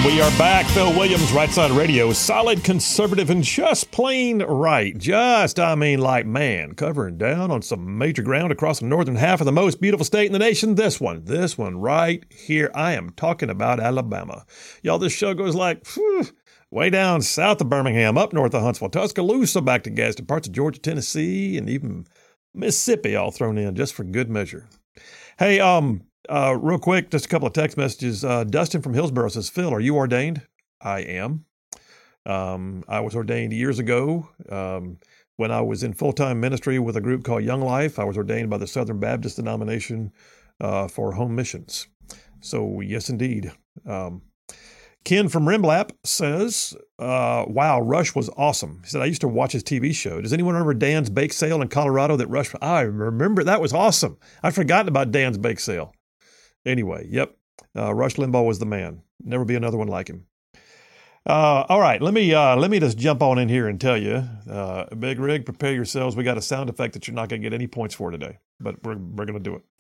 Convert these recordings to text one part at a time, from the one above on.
We are back. Phil Williams, Right Side Radio. Solid conservative and just plain right. Like, man, covering down on some major ground across the northern half of the most beautiful state in the nation. This one right here. I am talking about Alabama. Y'all, this show goes like, way down south of Birmingham, up north of Huntsville, Tuscaloosa, back to Gadsden, parts of Georgia, Tennessee, and even Mississippi all thrown in just for good measure. Hey, real quick, just a couple of text messages. Dustin from Hillsborough says, Phil, are you ordained? I am. I was ordained years ago when I was in full-time ministry with a group called Young Life. I was ordained by the Southern Baptist denomination for home missions. So, yes, indeed. Ken from Rimlap says, wow, Rush was awesome. He said, I used to watch his TV show. Does anyone remember Dan's Bake Sale in Colorado that Rush? I remember. That was awesome. I'd forgotten about Dan's Bake Sale. Anyway, yep. Rush Limbaugh was the man. Never be another one like him. All right, let me just jump on in here and tell you, Big Rig, prepare yourselves. We got a sound effect that you're not going to get any points for today, but we're going to do it.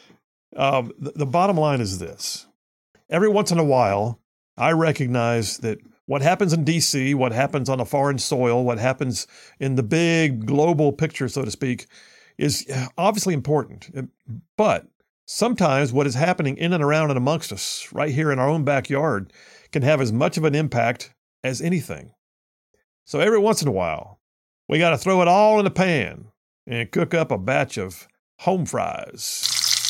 The bottom line is this. Every once in a while, I recognize that what happens in D.C., what happens on a foreign soil, what happens in the big global picture, so to speak, is obviously important. But sometimes what is happening in and around and amongst us, right here in our own backyard, can have as much of an impact as anything. So every once in a while, we got to throw it all in a pan and cook up a batch of home fries.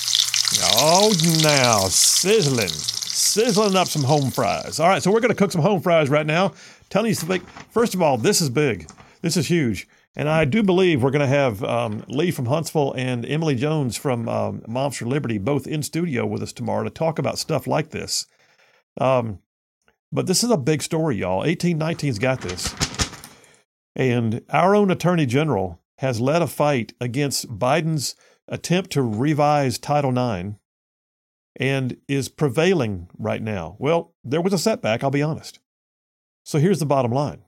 Oh, now, sizzling up some home fries. All right, so we're going to cook some home fries right now. Telling you something. First of all, this is big. This is huge. And I do believe we're going to have Lee from Huntsville and Emily Jones from Moms for Liberty both in studio with us tomorrow to talk about stuff like this. But this is a big story, y'all. 1819's got this. And our own Attorney General has led a fight against Biden's attempt to revise Title IX and is prevailing right now. Well, there was a setback, I'll be honest. So here's the bottom line.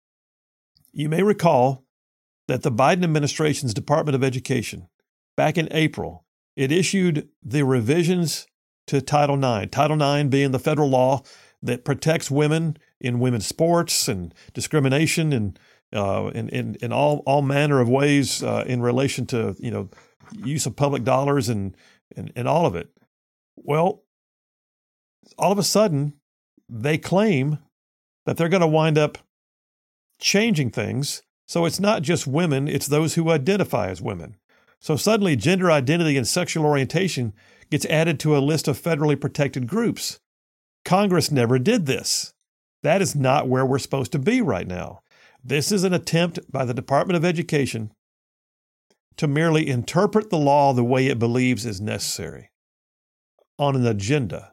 You may recall that the Biden administration's Department of Education, back in April, it issued the revisions to Title IX. Title IX being the federal law that protects women in women's sports and discrimination and in all manner of ways in relation to use of public dollars and all of it. Well, all of a sudden, they claim that they're going to wind up changing things. So it's not just women, it's those who identify as women. So suddenly gender identity and sexual orientation gets added to a list of federally protected groups. Congress never did this. That is not where we're supposed to be right now. This is an attempt by the Department of Education to merely interpret the law the way it believes is necessary on an agenda.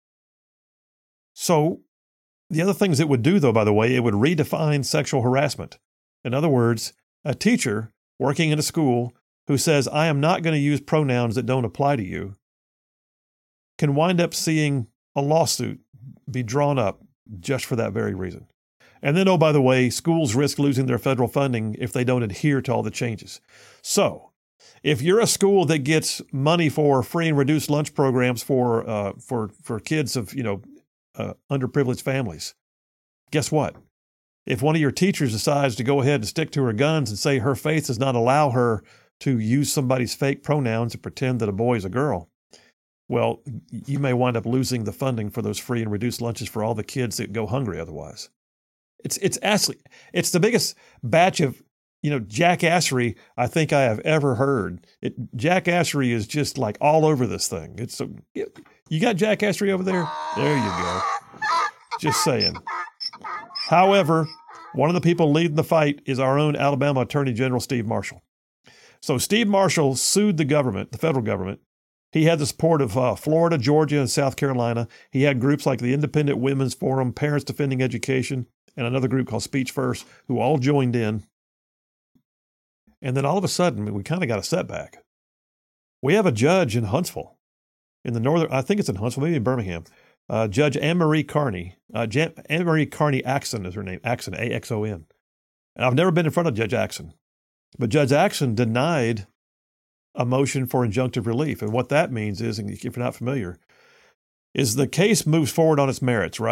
So the other things it would do, though, by the way, it would redefine sexual harassment. In other words, a teacher working in a school who says, I am not going to use pronouns that don't apply to you, can wind up seeing a lawsuit be drawn up just for that very reason. And then, oh, by the way, schools risk losing their federal funding if they don't adhere to all the changes. So if you're a school that gets money for free and reduced lunch programs for kids of, underprivileged families, guess what? If one of your teachers decides to go ahead and stick to her guns and say her faith does not allow her to use somebody's fake pronouns and pretend that a boy is a girl, well, you may wind up losing the funding for those free and reduced lunches for all the kids that go hungry otherwise. It's the biggest batch of, jackassery I think I have ever heard. Jackassery is just like all over this thing. You got jackassery over there? There you go. Just saying. However, one of the people leading the fight is our own Alabama Attorney General, Steve Marshall. So Steve Marshall sued the government, the federal government. He had the support of Florida, Georgia, and South Carolina. He had groups like the Independent Women's Forum, Parents Defending Education, and another group called Speech First, who all joined in. And then all of a sudden, we kind of got a setback. We have a judge in Huntsville, in the northern, I think it's in Huntsville, maybe in Birmingham, Judge Anne-Marie Carney. Anne-Marie Carney Axon is her name, Axon, A-X-O-N. And I've never been in front of Judge Axon. But Judge Axon denied a motion for injunctive relief. And what that means is, and if you're not familiar, is the case moves forward on its merits, right?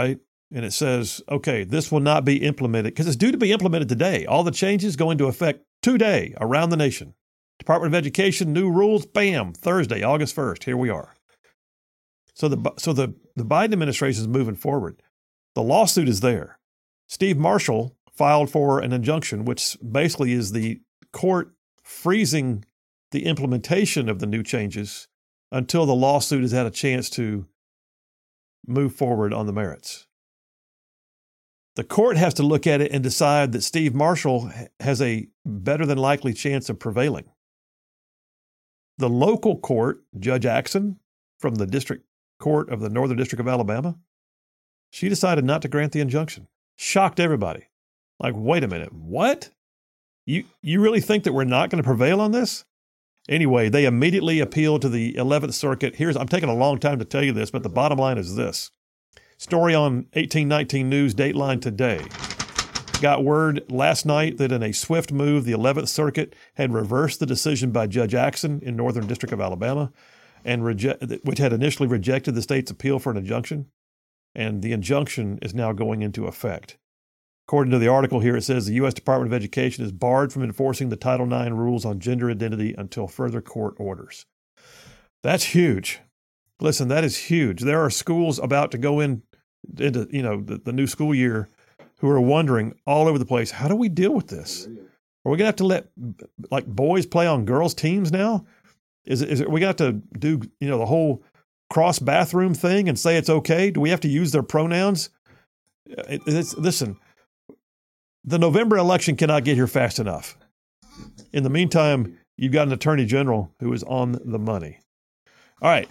and it says, okay, this will not be implemented because it's due to be implemented today. All the changes go into effect today around the nation. Department of Education, new rules, bam, Thursday, August 1st. Here we are. So the Biden administration is moving forward. The lawsuit is there. Steve Marshall filed for an injunction, which basically is the court freezing the implementation of the new changes until the lawsuit has had a chance to move forward on the merits. The court has to look at it and decide that Steve Marshall has a better than likely chance of prevailing. The local court, Judge Axson from the District Court of the Northern District of Alabama, she decided not to grant the injunction. Shocked everybody. Like, wait a minute, what? You really think that we're not going to prevail on this? Anyway, they immediately appealed to the 11th Circuit. I'm taking a long time to tell you this, but the bottom line is this. Story on 1819 News, Dateline today. Got word last night that in a swift move, the 11th Circuit had reversed the decision by Judge Axson in Northern District of Alabama, and which had initially rejected the state's appeal for an injunction. And the injunction is now going into effect. According to the article here, it says the U.S. Department of Education is barred from enforcing the Title IX rules on gender identity until further court orders. That's huge. Listen, that is huge. There are schools about to go into the new school year who are wondering all over the place, how do we deal with this? Are we going to have to let like boys play on girls' teams now? Are we going to have to do the whole cross bathroom thing and say it's okay? Do we have to use their pronouns? Listen, the November election cannot get here fast enough. In the meantime, you've got an attorney general who is on the money. All right.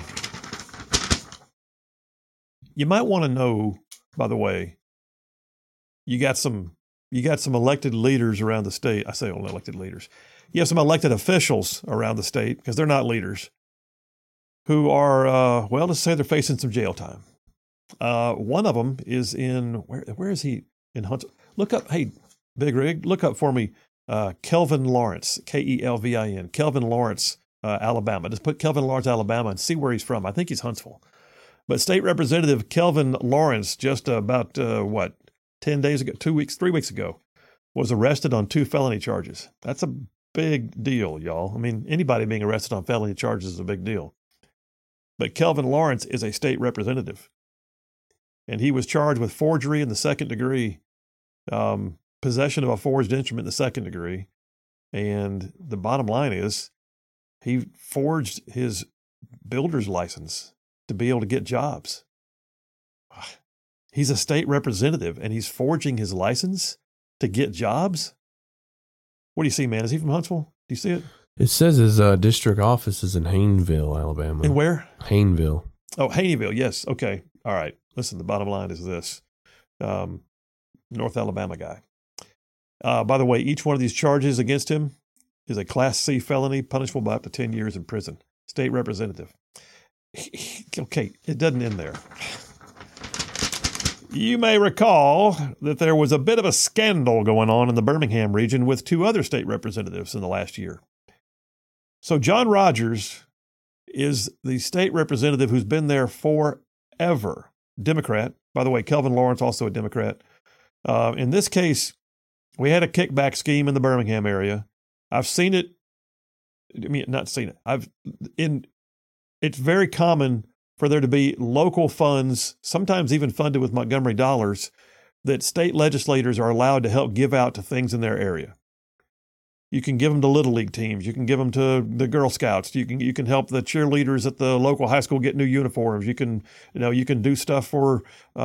You might want to know, by the way, you got some elected leaders around the state. I say only elected leaders. You have some elected officials around the state, because they're not leaders, who are, let's say they're facing some jail time. One of them is in, where is he? In Huntsville. Look up, hey, Big Rig, look up for me Kelvin Lawrence, Kelvin, Kelvin Lawrence, Alabama. Just put Kelvin Lawrence, Alabama, and see where he's from. I think he's Huntsville. But State Representative Kelvin Lawrence, just about, 10 days ago, 3 weeks ago, was arrested on 2 felony charges. That's a big deal, y'all. I mean, anybody being arrested on felony charges is a big deal. But Kelvin Lawrence is a state representative. And he was charged with forgery in the second degree, possession of a forged instrument in the second degree. And the bottom line is he forged his builder's license to be able to get jobs. He's a state representative and he's forging his license to get jobs. What do you see, man? Is he from Huntsville? Do you see it? It says his district office is in Hayneville, Alabama. In where? Hayneville. Oh, Haneyville. Yes. Okay. All right. Listen, the bottom line is this. North Alabama guy. By the way, each one of these charges against him is a Class C felony punishable by up to 10 years in prison. State representative. Okay, it doesn't end there. You may recall that there was a bit of a scandal going on in the Birmingham region with 2 other state representatives in the last year. So John Rogers is the state representative who's been there forever. Democrat. By the way, Kelvin Lawrence, also a Democrat. In this case, we had a kickback scheme in the Birmingham area. I've seen it. I mean, not seen it. It's very common for there to be local funds, sometimes even funded with Montgomery dollars, that state legislators are allowed to help give out to things in their area. You can give them to Little League teams. You can give them to the Girl Scouts. You can help the cheerleaders at the local high school get new uniforms. You can do stuff for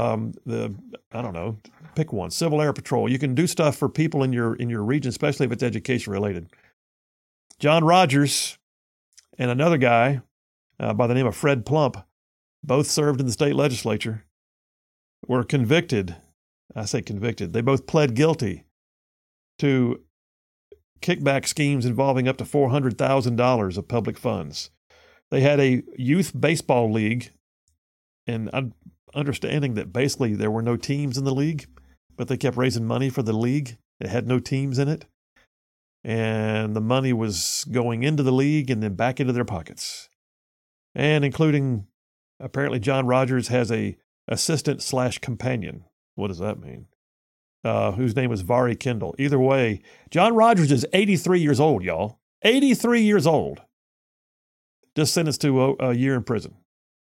pick one, Civil Air Patrol. You can do stuff for people in your region, especially if it's education related. John Rogers and another guy by the name of Fred Plump, both served in the state legislature, were convicted. I say convicted. They both pled guilty to kickback schemes involving up to $400,000 of public funds. They had a youth baseball league, and I'm understanding that basically there were no teams in the league, but they kept raising money for the league. It had no teams in it. And the money was going into the league and then back into their pockets. And including, apparently John Rogers has a assistant/companion. What does that mean? Whose name was Vari Kendall. Either way, John Rogers is 83 years old, y'all. 83 years old. Just sentenced to a year in prison.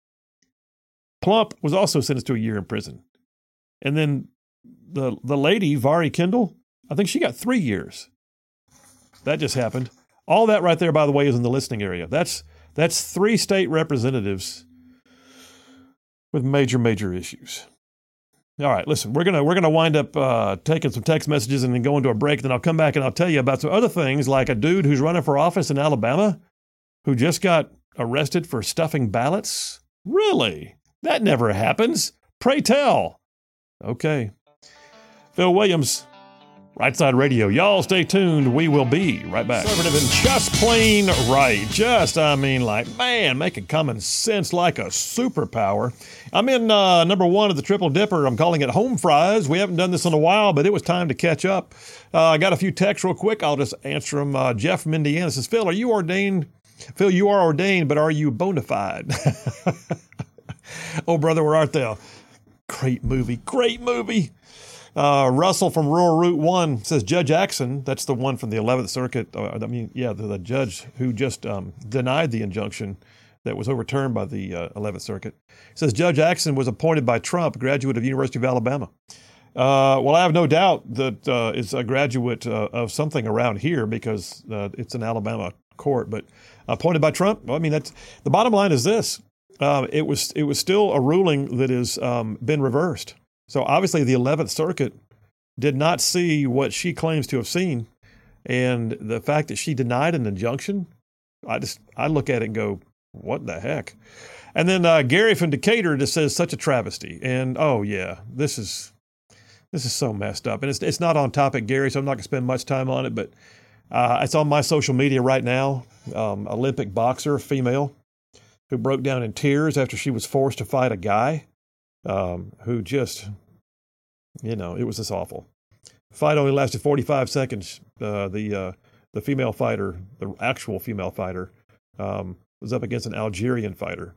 Plump was also sentenced to a year in prison. And then the lady, Vari Kendall, I think she got 3 years. That just happened. All that right there, by the way, is in the listening area. That's 3 state representatives with major issues. All right, listen, we're gonna wind up taking some text messages and then go into a break. Then I'll come back and I'll tell you about some other things, like a dude who's running for office in Alabama who just got arrested for stuffing ballots. Really? That never happens. Pray tell. Okay. Phil Williams, Right Side Radio. Y'all stay tuned. We will be right back. Conservative and just plain right. Making common sense like a superpower. I'm in number 1 of the Triple Dipper. I'm calling it Home Fries. We haven't done this in a while, but it was time to catch up. I got a few texts real quick. I'll just answer them. Jeff from Indiana says, Phil, are you ordained? Phil, you are ordained, but are you bona fide? Oh, brother, where art thou? Great movie. Russell from Rural Route 1 says Judge Axson, that's the one from the 11th Circuit, the judge who just denied the injunction that was overturned by the 11th Circuit, says Judge Axson was appointed by Trump, graduate of University of Alabama. Well, I have no doubt that it's a graduate of something around here because it's an Alabama court, but appointed by Trump, well, that's the bottom line is this. It was still a ruling that has been reversed. So obviously the 11th Circuit did not see what she claims to have seen. And the fact that she denied an injunction, I look at it and go, what the heck? And then Gary from Decatur just says such a travesty. And oh yeah, this is so messed up. And it's not on topic, Gary, so I'm not gonna spend much time on it, but it's on my social media right now. Olympic boxer, female, who broke down in tears after she was forced to fight a guy who just, it was just awful. Fight only lasted 45 seconds. The female fighter, the actual female fighter, was up against an Algerian fighter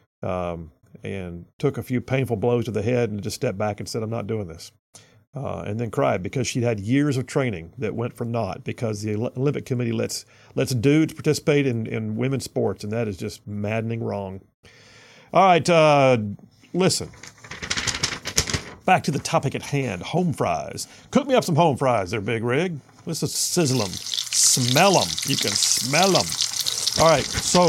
and took a few painful blows to the head and just stepped back and said, I'm not doing this. And then cried because she'd had years of training that went for naught because the Olympic Committee lets dudes participate in women's sports, and that is just maddening wrong. All right, listen. Back to the topic at hand, home fries. Cook me up some home fries there, Big Rig. Let's just sizzle them. Smell them. You can smell them. All right, so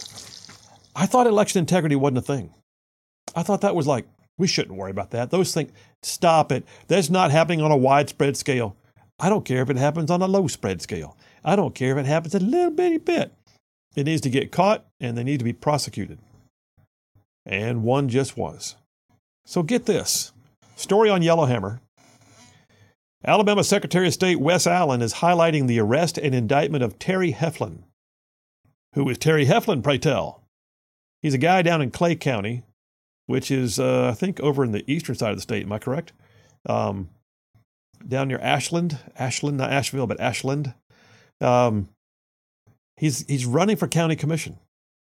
I thought election integrity wasn't a thing. I thought that was like, we shouldn't worry about that. Those things, stop it. That's not happening on a widespread scale. I don't care if it happens on a low spread scale. I don't care if it happens a little bitty bit. It needs to get caught and they need to be prosecuted. And one just was. So get this. Story on Yellowhammer. Alabama Secretary of State Wes Allen is highlighting the arrest and indictment of Terry Heflin. Who is Terry Heflin, pray tell? He's a guy down in Clay County, which is, I think, over in the eastern side of the state. Am I correct? Down near Ashland, not Asheville, but Ashland. He's running for county commission.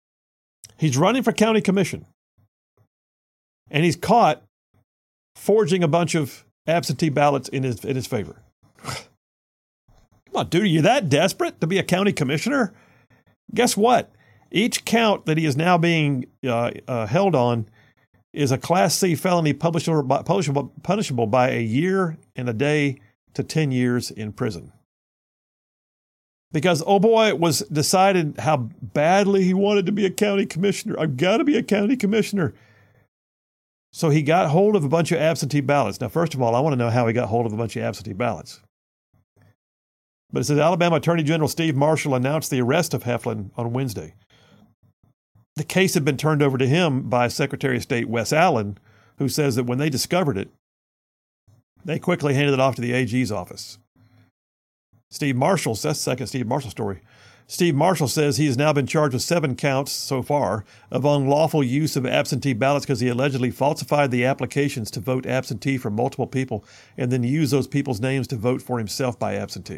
And he's caught forging a bunch of absentee ballots in his favor. Come on, dude, are you that desperate to be a county commissioner? Guess what? Each count that he is now being held on is a Class C felony punishable by a year and a day to 10 years in prison. Because, oh boy, it was decided how badly he wanted to be a county commissioner. I've got to be a county commissioner. So he got hold of a bunch of absentee ballots. Now, first of all, I want to know how he got hold of a bunch of absentee ballots. But it says Alabama Attorney General Steve Marshall announced the arrest of Heflin on Wednesday. The case had been turned over to him by Secretary of State Wes Allen, who says that when they discovered it, they quickly handed it off to the AG's office. Steve Marshall, that's the second Steve Marshall story. Steve Marshall says he has now been charged with 7 counts so far of unlawful use of absentee ballots because he allegedly falsified the applications to vote absentee for multiple people and then used those people's names to vote for himself by absentee.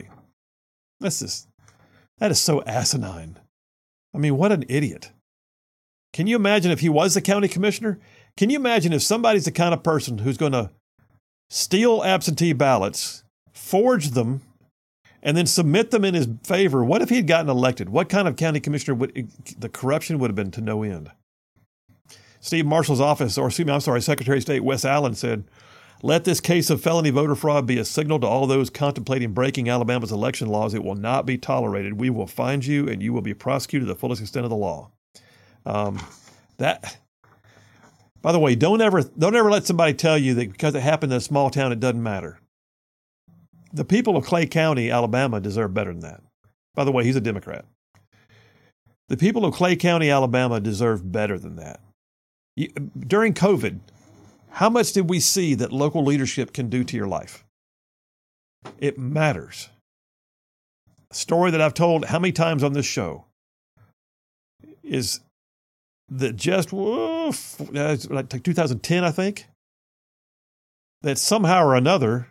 That is so asinine. I mean, what an idiot. Can you imagine if he was the county commissioner? Can you imagine if somebody's the kind of person who's going to steal absentee ballots, forge them, and then submit them in his favor? What if he had gotten elected? What kind of county commissioner would the corruption would have been to no end? Steve Marshall's office, Secretary of State Wes Allen said, "Let this case of felony voter fraud be a signal to all those contemplating breaking Alabama's election laws. It will not be tolerated. We will find you and you will be prosecuted to the fullest extent of the law." By the way, don't ever let somebody tell you that because it happened in a small town, it doesn't matter. The people of Clay County, Alabama, deserve better than that. By the way, he's a Democrat. The people of Clay County, Alabama, deserve better than that. During COVID, how much did we see that local leadership can do to your life? It matters. A story that I've told how many times on this show is that just like 2010, I think, that somehow or another,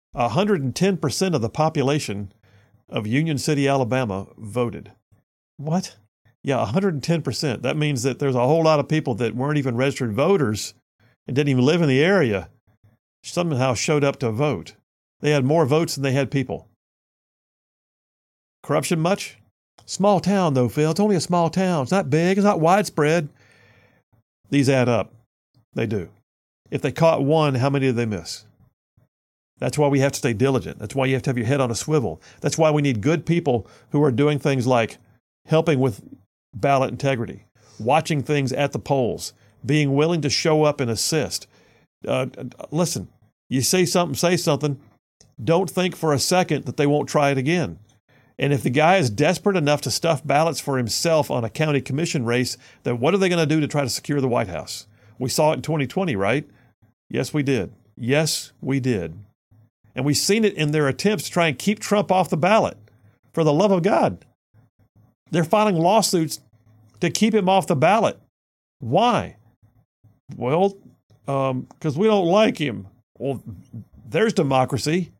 110% of the population of Union City, Alabama voted. What? Yeah, 110%. That means that there's a whole lot of people that weren't even registered voters and didn't even live in the area, somehow showed up to vote. They had more votes than they had people. Corruption much? Small town, though, Phil. It's only a small town. It's not big. It's not widespread. These add up. They do. If they caught one, how many did they miss? That's why we have to stay diligent. That's why you have to have your head on a swivel. That's why we need good people who are doing things like helping with ballot integrity, watching things at the polls, being willing to show up and assist. Listen, you say something. Don't think for a second that they won't try it again. And if the guy is desperate enough to stuff ballots for himself on a county commission race, then what are they going to do to try to secure the White House? We saw it in 2020, right? Yes, we did. Yes, we did. And we've seen it in their attempts to try and keep Trump off the ballot. For the love of God. They're filing lawsuits to keep him off the ballot. Why? Well, because we don't like him. Well, there's democracy.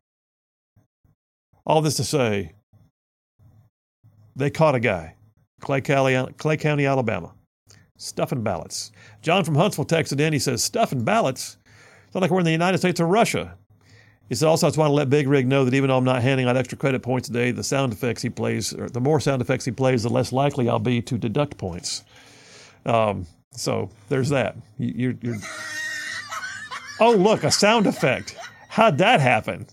All this to say, they caught a guy, Clay County, Alabama, stuffing ballots. John from Huntsville texted in. He says, stuffing ballots? It's not like we're in the United States or Russia. He said, also, I just want to let Big Rig know that even though I'm not handing out extra credit points today, the sound effects he plays, or the more sound effects he plays, the less likely I'll be to deduct points. So there's that. You're Oh, look, a sound effect. How'd that happen?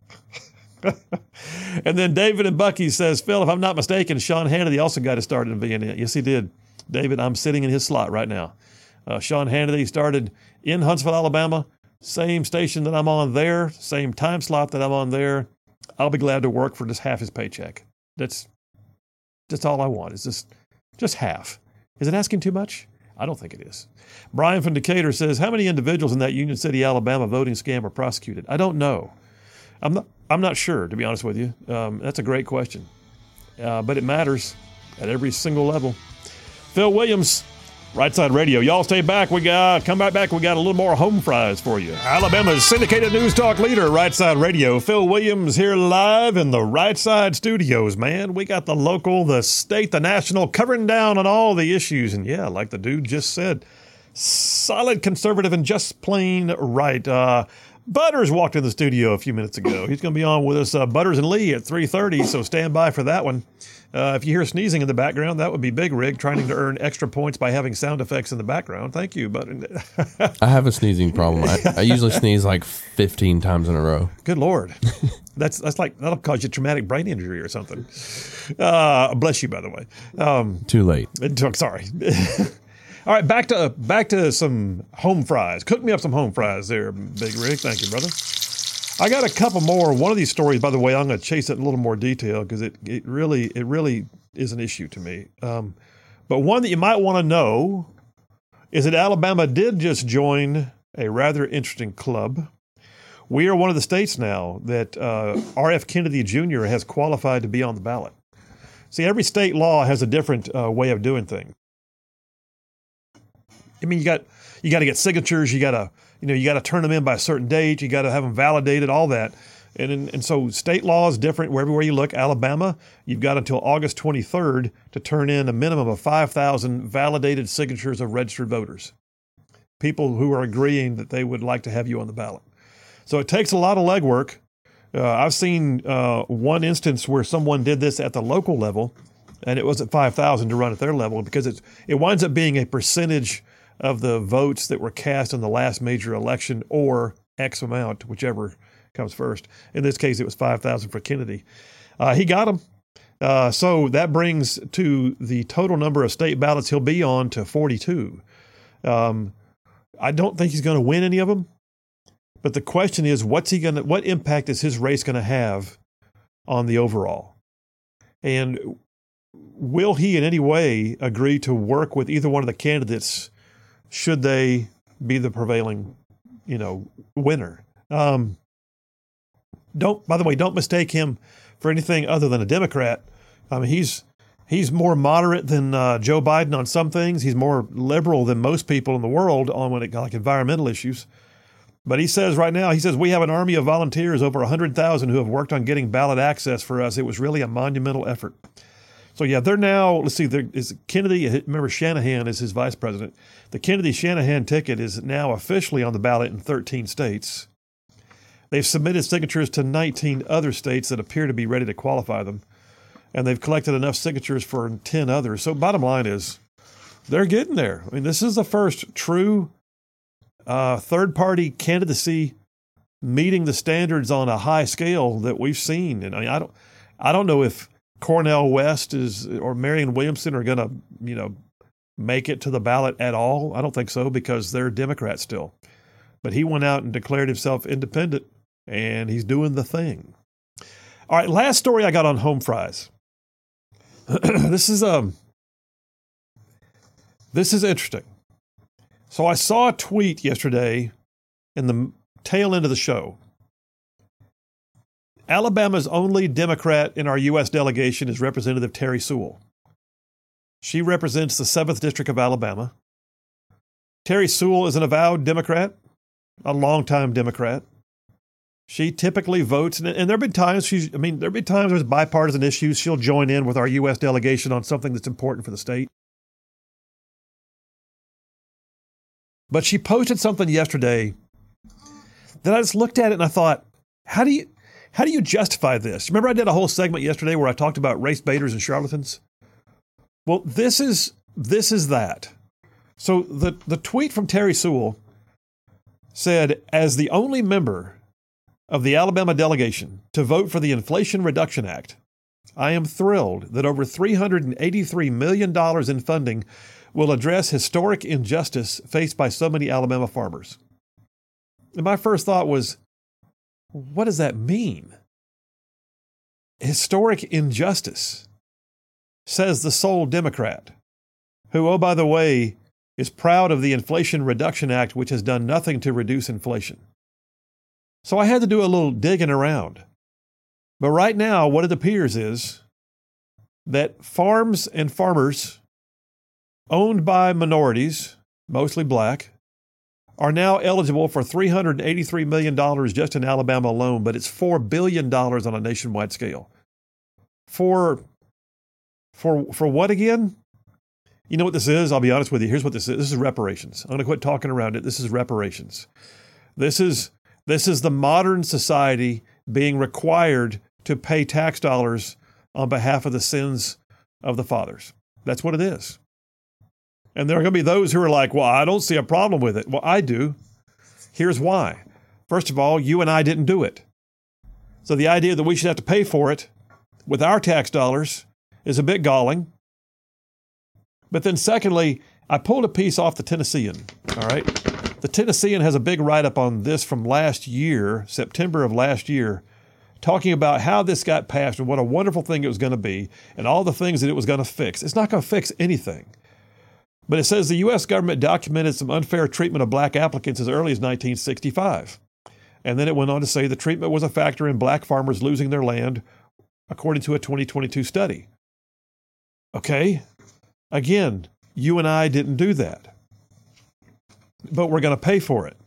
And then David and Bucky says, Phil, if I'm not mistaken, Sean Hannity also got it started in VNN. Yes, he did. David, I'm sitting in his slot right now. Sean Hannity started in Huntsville, Alabama. Same station that I'm on there, same time slot that I'm on there. I'll be glad to work for just half his paycheck. That's all I want. Is just half. Is it asking too much? I don't think it is. Brian from Decatur says, how many individuals in that Union City, Alabama voting scam are prosecuted? I don't know. I'm not sure, to be honest with you. That's a great question. But it matters at every single level. Phil Williams, Right Side Radio. Y'all stay back. Come right back. We got a little more home fries for you. Alabama's syndicated news talk leader, Right Side Radio. Phil Williams here live in the Right Side studios, man. We got the local, the state, the national, covering down on all the issues. And yeah, like the dude just said, solid conservative and just plain right. Butters walked in the studio a few minutes ago. He's going to be on with us, Butters and Lee, at 3:30, so stand by for that one. If you hear sneezing in the background, that would be Big Rig trying to earn extra points by having sound effects in the background. Thank you, Butters. I have a sneezing problem. I usually sneeze like 15 times in a row. Good Lord. That's like, that'll cause you traumatic brain injury or something. Bless you, by the way. Too late. Sorry. All right, back to some home fries. Cook me up some home fries there, Big Rig. Thank you, brother. I got a couple more. One of these stories, by the way, I'm going to chase it in a little more detail because it really is an issue to me. But one that you might want to know is that Alabama did just join a rather interesting club. We are one of the states now that R.F. Kennedy Jr. has qualified to be on the ballot. See, every state law has a different way of doing things. I mean, you got to get signatures. You got to turn them in by a certain date. You got to have them validated, all that. And so state law is different everywhere you look. Alabama, you've got until August 23rd to turn in a minimum of 5,000 validated signatures of registered voters. people who are agreeing that they would like to have you on the ballot. So it takes a lot of legwork. I've seen one instance where someone did this at the local level, and it was at 5,000 to run at their level because it winds up being a percentage of the votes that were cast in the last major election or X amount, whichever comes first. In this case, it was 5,000 for Kennedy. He got them. So that brings to the total number of state ballots he'll be on to 42. I don't think he's going to win any of them. But the question is, what impact is his race going to have on the overall? And will he in any way agree to work with either one of the candidates should they be the prevailing, winner? By the way, don't mistake him for anything other than a Democrat. I mean, he's more moderate than Joe Biden on some things. He's more liberal than most people in the world on like environmental issues. But he says right now, we have an army of volunteers, over 100,000, who have worked on getting ballot access for us. It was really a monumental effort. So yeah, they're now, let's see, there is Kennedy. Remember, Shanahan is his vice president. The Kennedy-Shanahan ticket is now officially on the ballot in 13 states. They've submitted signatures to 19 other states that appear to be ready to qualify them. And they've collected enough signatures for 10 others. So bottom line is, they're getting there. I mean, this is the first true third-party candidacy meeting the standards on a high scale that we've seen. And I don't know if Cornel West or Marianne Williamson are going to, make it to the ballot at all. I don't think so because they're Democrats still. But he went out and declared himself independent, and he's doing the thing. All right, last story I got on home fries. This is interesting. So I saw a tweet yesterday in the tail end of the show. Alabama's only Democrat in our U.S. delegation is Representative Terry Sewell. She represents the 7th District of Alabama. Terry Sewell is an avowed Democrat, a longtime Democrat. She typically votes, and there have been times there's bipartisan issues. She'll join in with our U.S. delegation on something that's important for the state. But she posted something yesterday that I just looked at it and I thought, how do you justify this? Remember I did a whole segment yesterday where I talked about race baiters and charlatans? Well, this is that. So the tweet from Terry Sewell said, as the only member of the Alabama delegation to vote for the Inflation Reduction Act, I am thrilled that over $383 million in funding will address historic injustice faced by so many Alabama farmers. And my first thought was, what does that mean? Historic injustice, says the sole Democrat, who, oh, by the way, is proud of the Inflation Reduction Act, which has done nothing to reduce inflation. So I had to do a little digging around. But right now, what it appears is that farms and farmers owned by minorities, mostly black, are now eligible for $383 million just in Alabama alone, but it's $4 billion on a nationwide scale. For what again? You know what this is? I'll be honest with you. Here's what this is. This is reparations. I'm going to quit talking around it. This is reparations. This is the modern society being required to pay tax dollars on behalf of the sins of the fathers. That's what it is. And there are going to be those who are like, well, I don't see a problem with it. Well, I do. Here's why. First of all, you and I didn't do it. So the idea that we should have to pay for it with our tax dollars is a bit galling. But then secondly, I pulled a piece off the Tennessean, all right? The Tennessean has a big write-up on this from last year, September of last year, talking about how this got passed and what a wonderful thing it was going to be and all the things that it was going to fix. It's not going to fix anything. But it says the U.S. government documented some unfair treatment of black applicants as early as 1965. And then it went on to say the treatment was a factor in black farmers losing their land, according to a 2022 study. Okay, again, you and I didn't do that. But we're going to pay for it.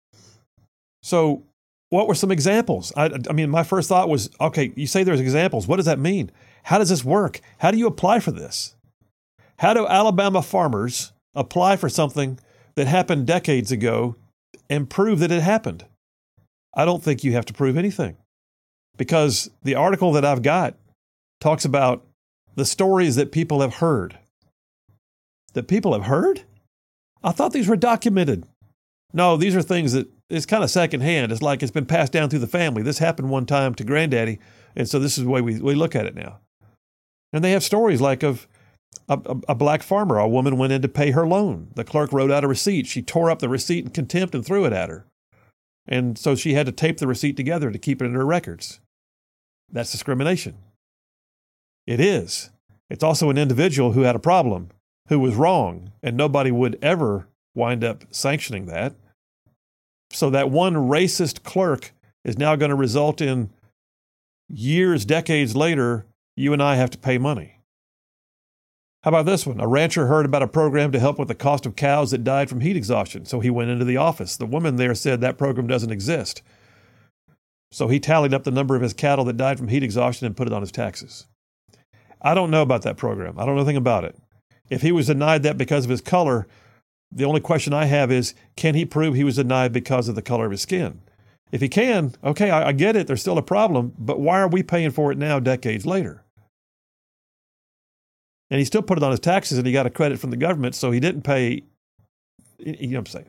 So what were some examples? I mean, my first thought was, okay, you say there's examples. What does that mean? How does this work? How do you apply for this? How do Alabama farmers apply for something that happened decades ago and prove that it happened. I don't think you have to prove anything, because the article that I've got talks about the stories that people have heard. That people have heard? I thought these were documented. No, these are things that it's kind of secondhand. It's like it's been passed down through the family. This happened one time to granddaddy, and so this is the way we look at it now. And they have stories like of a black farmer. A woman went in to pay her loan. The clerk wrote out a receipt. She tore up the receipt in contempt and threw it at her. And so she had to tape the receipt together to keep it in her records. That's discrimination. It is. It's also an individual who had a problem, who was wrong, and nobody would ever wind up sanctioning that. So that one racist clerk is now going to result in years, decades later, you and I have to pay money. How about this one? A rancher heard about a program to help with the cost of cows that died from heat exhaustion, so he went into the office. The woman there said that program doesn't exist. So he tallied up the number of his cattle that died from heat exhaustion and put it on his taxes. I don't know about that program. I don't know anything about it. If he was denied that because of his color, the only question I have is, can he prove he was denied because of the color of his skin? If he can, okay, I get it. There's still a problem, but why are we paying for it now, decades later? And he still put it on his taxes, and he got a credit from the government, so he didn't pay. You know what I'm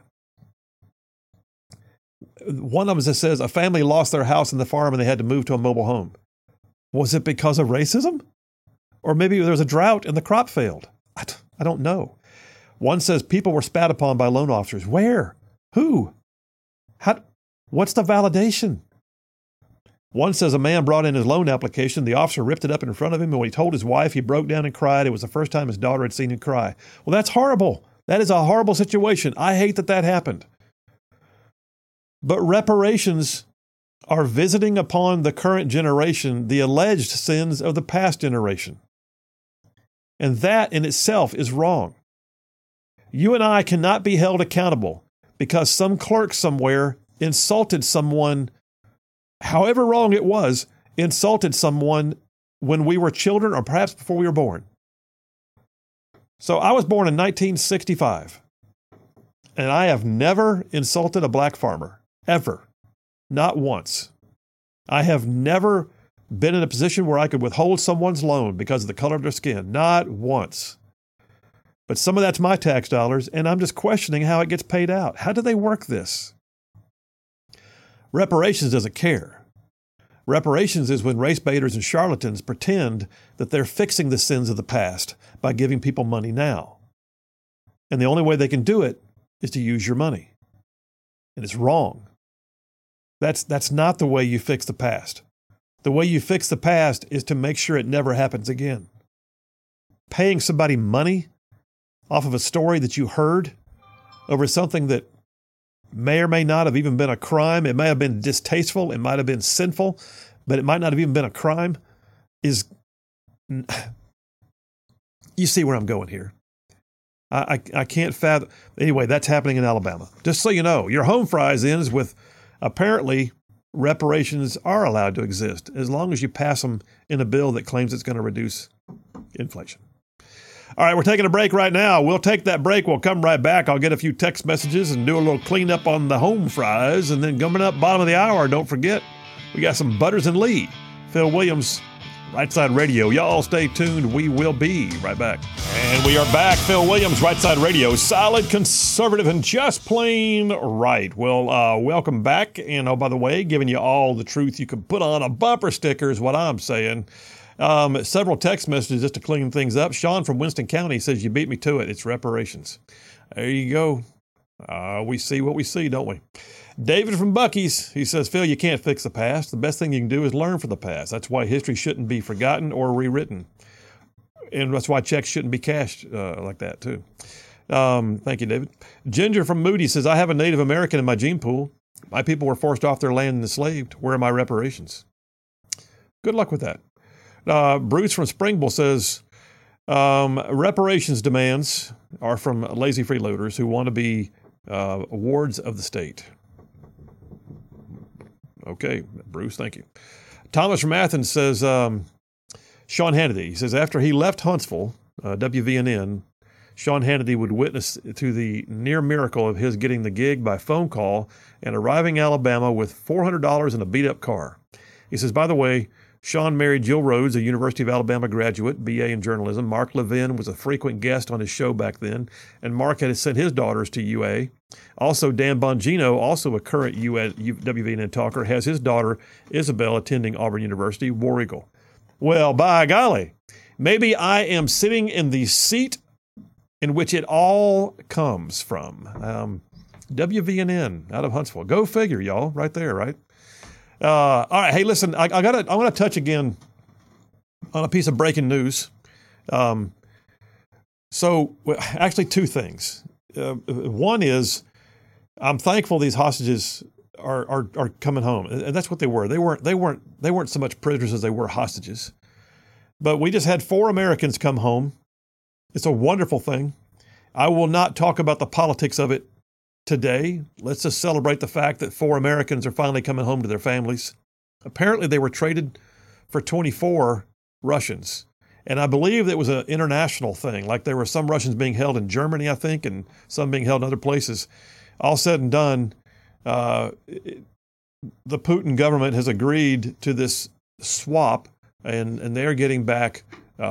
saying? One of them that says a family lost their house and the farm and they had to move to a mobile home. Was it because of racism? Or maybe there was a drought and the crop failed. I don't know. One says people were spat upon by loan officers. Where? Who? How? What's the validation? One says a man brought in his loan application. The officer ripped it up in front of him, and when he told his wife, he broke down and cried. It was the first time his daughter had seen him cry. Well, that's horrible. That is a horrible situation. I hate that happened. But reparations are visiting upon the current generation the alleged sins of the past generation. And that in itself is wrong. You and I cannot be held accountable because some clerk somewhere insulted someone, however wrong it was, insulted someone when we were children or perhaps before we were born. So I was born in 1965, and I have never insulted a black farmer, ever. Not once. I have never been in a position where I could withhold someone's loan because of the color of their skin. Not once. But some of that's my tax dollars, and I'm just questioning how it gets paid out. How do they work this? Reparations doesn't care. Reparations is when race baiters and charlatans pretend that they're fixing the sins of the past by giving people money now. And the only way they can do it is to use your money. And it's wrong. That's not the way you fix the past. The way you fix the past is to make sure it never happens again. Paying somebody money off of a story that you heard over something that may or may not have even been a crime. It may have been distasteful. It might have been sinful, but it might not have even been a crime. You see where I'm going here. I can't fathom. Anyway, that's happening in Alabama. Just so you know, your home fries ends with apparently reparations are allowed to exist as long as you pass them in a bill that claims it's going to reduce inflation. All right, we're taking a break right now. We'll take that break. We'll come right back. I'll get a few text messages and do a little cleanup on the home fries. And then coming up bottom of the hour, don't forget, we got some Butters and Lee. Phil Williams, Right Side Radio. Y'all stay tuned. We will be right back. And we are back. Phil Williams, Right Side Radio. Solid, conservative, and just plain right. Well, welcome back. And oh, by the way, giving you all the truth you can put on a bumper sticker is what I'm saying. Several text messages just to clean things up. Sean from Winston County says, you beat me to it. It's reparations. There you go. We see what we see, don't we? David from Buc-ee's, he says, Phil, you can't fix the past. The best thing you can do is learn from the past. That's why history shouldn't be forgotten or rewritten. And that's why checks shouldn't be cashed like that, too. Thank you, David. Ginger from Moody says, I have a Native American in my gene pool. My people were forced off their land and enslaved. Where are my reparations? Good luck with that. Bruce from Springville says, reparations demands are from lazy freeloaders who want to be wards of the state. Okay, Bruce, thank you. Thomas from Athens says, Sean Hannity, he says, after he left Huntsville, WVNN, Sean Hannity would witness to the near miracle of his getting the gig by phone call and arriving in Alabama with $400 in a beat-up car. He says, by the way, Sean married Jill Rhodes, a University of Alabama graduate, BA in journalism. Mark Levin was a frequent guest on his show back then, and Mark had sent his daughters to UA. Also, Dan Bongino, also a current WVNN talker, has his daughter, Isabel, attending Auburn University, War Eagle. Well, by golly, maybe I am sitting in the seat in which it all comes from. WVNN out of Huntsville. Go figure, y'all, right there, right? All right, hey, listen, I want to touch again on a piece of breaking news. Actually, two things. One is I'm thankful these hostages are coming home, and that's what they were. They weren't so much prisoners as they were hostages. But we just had 4 Americans come home. It's a wonderful thing. I will not talk about the politics of it today. Let's just celebrate the fact that 4 Americans are finally coming home to their families. Apparently, they were traded for 24 Russians. And I believe it was an international thing. Like there were some Russians being held in Germany, I think, and some being held in other places. All said and done, the Putin government has agreed to this swap, and they're getting back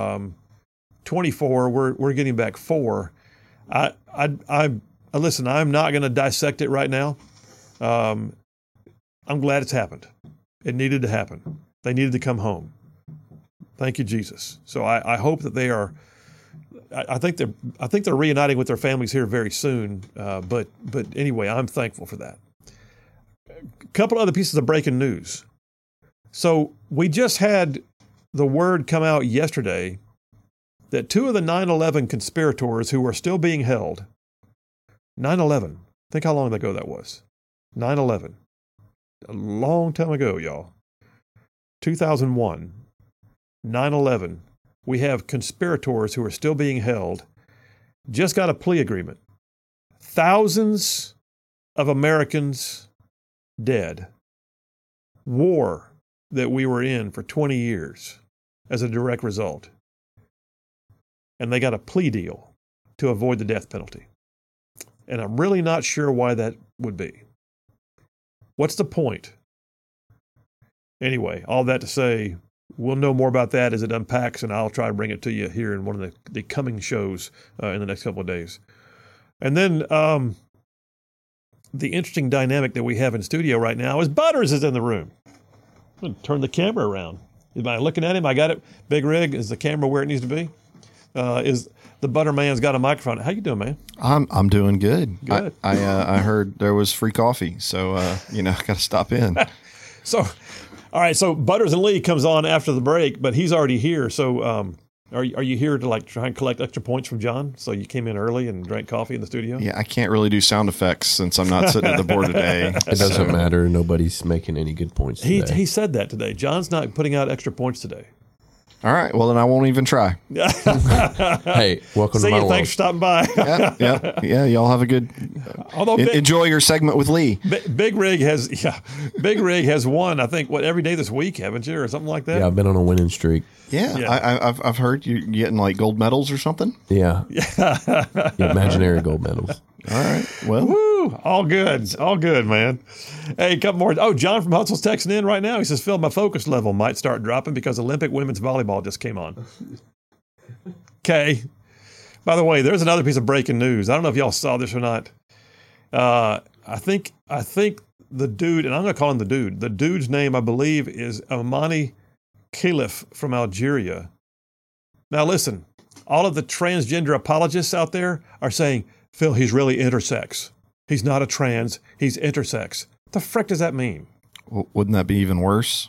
24. We're getting back 4. Listen, I'm not going to dissect it right now. I'm glad it's happened. It needed to happen. They needed to come home. Thank you, Jesus. So I hope that they are. I think they're reuniting with their families here very soon. But anyway, I'm thankful for that. A couple other pieces of breaking news. So we just had the word come out yesterday that 2 of the 9/11 conspirators who are still being held. 9/11. Think how long ago that was. 9/11. A long time ago, y'all. 2001. 9/11. We have conspirators who are still being held. Just got a plea agreement. Thousands of Americans dead. War that we were in for 20 years as a direct result. And they got a plea deal to avoid the death penalty. And I'm really not sure why that would be. What's the point? Anyway, all that to say, we'll know more about that as it unpacks, and I'll try to bring it to you here in one of the coming shows in the next couple of days. And then the interesting dynamic that we have in studio right now is Butters is in the room. I'm going to turn the camera around. Am I looking at him? I got it. Big rig. Is the camera where it needs to be? Is the Butter Man's got a microphone? How you doing, man? I'm doing good. Good. I heard there was free coffee, so I got to stop in. So, all right. So Butters and Lee comes on after the break, but he's already here. So, are you here to like try and collect extra points from John? So you came in early and drank coffee in the studio? Yeah, I can't really do sound effects since I'm not sitting at the board today. It doesn't matter. Nobody's making any good points today. He said that today. John's not putting out extra points today. All right. Well, then I won't even try. Hey, welcome See to my you. world. Thanks for stopping by. Yeah. Y'all have a good. Enjoy your segment with Lee. Big Rig has won. I think every day this week, haven't you, or something like that? Yeah, I've been on a winning streak. Yeah. I've heard you're getting like gold medals or something. Yeah. Imaginary gold medals. All right. Well, woo, all good, man. Hey, a couple more. Oh, John from Huntsville's texting in right now. He says, Phil, my focus level might start dropping because Olympic women's volleyball just came on. Okay. By the way, there's another piece of breaking news. I don't know if y'all saw this or not. I think the dude, and I'm going to call him the dude. The dude's name, I believe, is Amani Khalif from Algeria. Now, listen, all of the transgender apologists out there are saying, Phil, he's really intersex. He's not a trans. He's intersex. What the frick does that mean? Wouldn't that be even worse?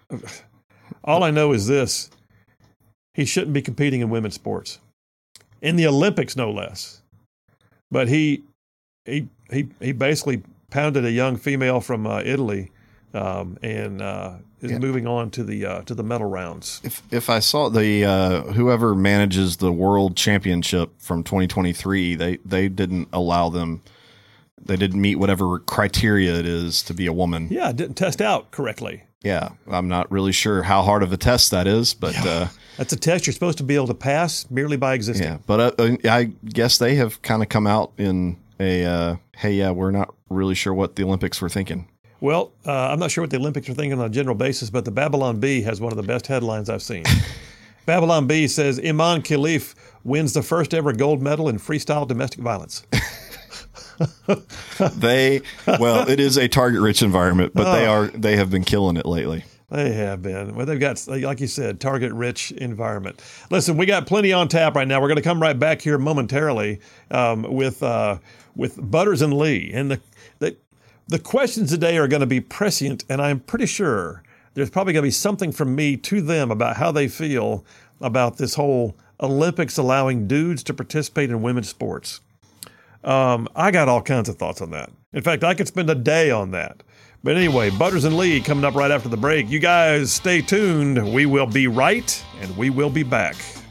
All I know is this. He shouldn't be competing in women's sports. In the Olympics, no less. But he basically pounded a young female from Italy and is moving on to the medal rounds. If I saw the whoever manages the world championship from 2023, they didn't allow them they didn't meet whatever criteria it is to be a woman. Yeah, didn't test out correctly. Yeah, I'm not really sure how hard of a test that is, but that's a test you're supposed to be able to pass merely by existing. Yeah, but I guess they have kind of come out in a we're not really sure what the Olympics were thinking. Well, I'm not sure what the Olympics are thinking on a general basis, but the Babylon Bee has one of the best headlines I've seen. Babylon Bee says Iman Khalif wins the first ever gold medal in freestyle domestic violence. It is a target-rich environment, but they have been killing it lately. They have been. Well, they've got, like you said, target-rich environment. Listen, we got plenty on tap right now. We're going to come right back here momentarily with Butters and Lee, and the questions today are going to be prescient, and I'm pretty sure there's probably going to be something from me to them about how they feel about this whole Olympics allowing dudes to participate in women's sports. I got all kinds of thoughts on that. In fact, I could spend a day on that. But anyway, Butters and Lee coming up right after the break. You guys stay tuned. We will be right, and we will be back.